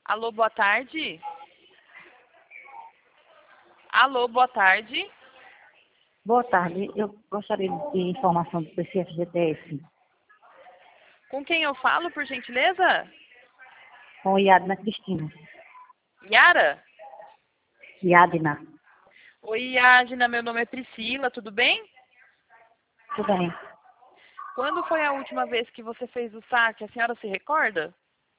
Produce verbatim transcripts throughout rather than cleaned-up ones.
Alô, boa tarde. Alô, boa tarde. Boa tarde. Eu gostaria de informação do P C F G T S. Com quem eu falo, por gentileza? Com Iadna Cristina. Yara? Iadna. Oi, Yadna, meu nome é Priscila, tudo bem? Tudo bem. Quando foi a última vez que você fez o saque? A senhora se recorda?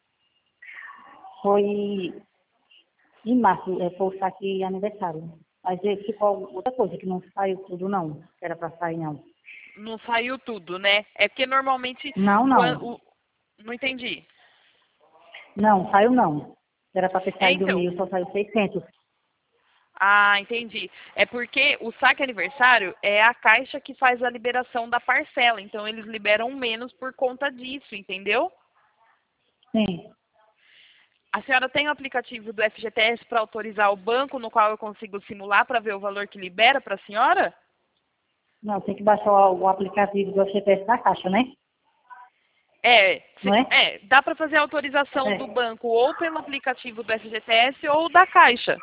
Foi em março, é, foi o saque aniversário. Mas é, ficou outra coisa, que não saiu tudo não. Que era para sair não. Não saiu tudo, né? É porque normalmente... Não, não. Quando... Não entendi. Não, saiu não. Era para ter É, saído então. mil, só saiu seiscentos. Ah, entendi. É porque o saque aniversário é a Caixa que faz a liberação da parcela. Então, eles liberam menos por conta disso, entendeu? Sim. A senhora tem o aplicativo do F G T S para autorizar o banco no qual eu consigo simular para ver o valor que libera para a senhora? Não, tem que baixar o, o aplicativo do G P S da Caixa, né? É, Não se- é? é, dá para fazer a autorização do É. banco ou pelo aplicativo do F G T S ou da Caixa.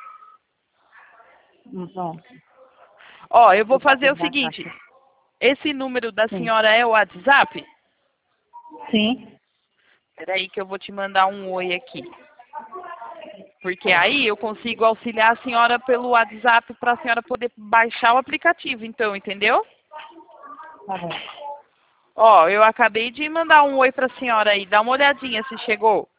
Então, Ó, eu vou fazer aplicativo o da seguinte. Caixa. Esse número da Sim. senhora é o WhatsApp? Sim. Espera que eu vou te mandar um oi aqui. Porque aí eu consigo auxiliar a senhora pelo WhatsApp para a senhora poder baixar o aplicativo, então, entendeu? Tá bom. Ó, eu acabei de mandar um oi para a senhora aí. Dá uma olhadinha se chegou.